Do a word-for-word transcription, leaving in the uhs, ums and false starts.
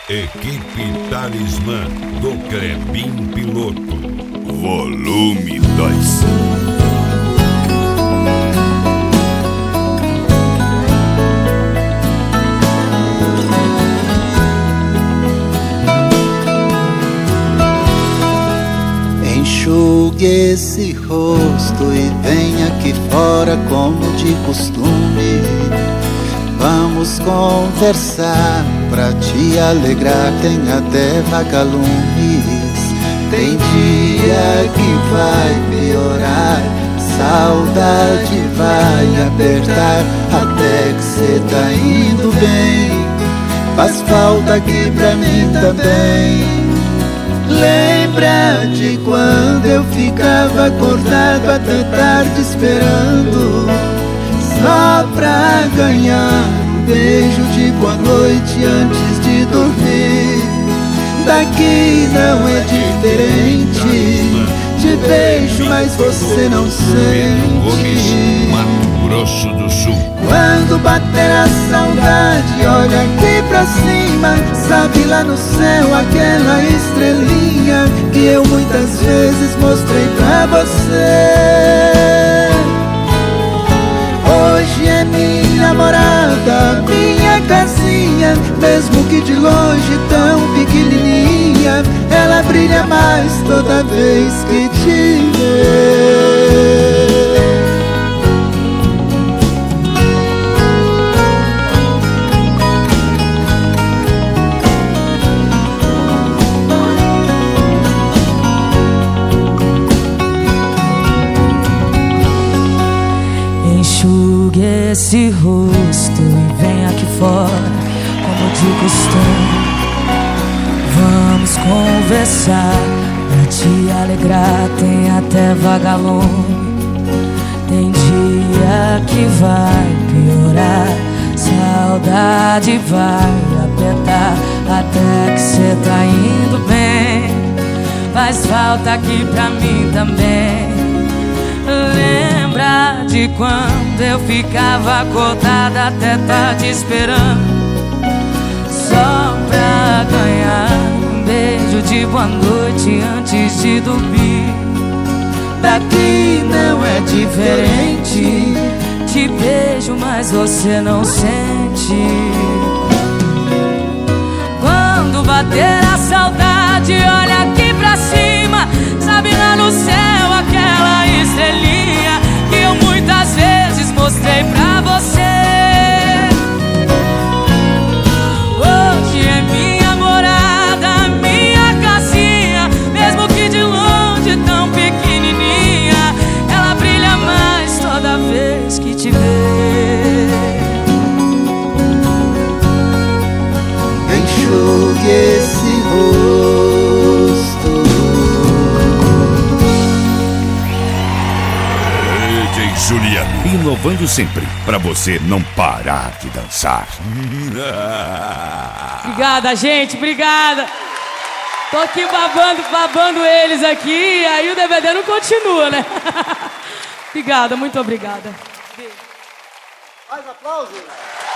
Equipe Talismã do Crebin Piloto. Volume dois. Enxugue esse rosto e venha aqui fora como de costume. Vamos conversar pra te alegrar, tem até vagalumes. Tem dia que vai piorar, saudade vai apertar, até que cê tá indo bem. Faz falta aqui pra mim também. Lembra de quando eu ficava acordado até tarde esperando, só pra ganhar um beijo de boa noite antes de dormir. Daqui não é diferente, te beijo mas você não sente. Mato Grosso do Sul. Quando bater a saudade, olha aqui pra cima, sabe lá no céu aquela estrelinha que eu muitas vezes mostrei pra você. Hoje é minha morada, minha casinha, mesmo que de longe tão pequenininha, ela brilha mais toda vez que te vê. Enxugue esse rosto e vem aqui fora, como de costume. Vamos conversar pra te alegrar, tem até vagalume. Tem dia que vai piorar, saudade vai apertar, até que cê tá indo bem. Faz falta aqui pra mim também. Lembra de quando eu ficava acordada até tarde esperando, só pra ganhar um beijo de boa noite antes de dormir. Daqui não é diferente, te beijo mas você não sente. Quando bater a saudade, olha aqui pra cima, sabe lá no céu aquela estrelinha que eu muitas vezes mostrei pra você. Hoje é minha morada, minha casinha, mesmo que de longe tão pequenininha, ela brilha mais toda vez que te vê. Enxugue esse rosto. Juliano, inovando sempre, pra você não parar de dançar. Obrigada, gente, obrigada. Tô aqui babando, babando eles aqui, aí o D V D não continua, né? Obrigada, muito obrigada. Mais aplausos.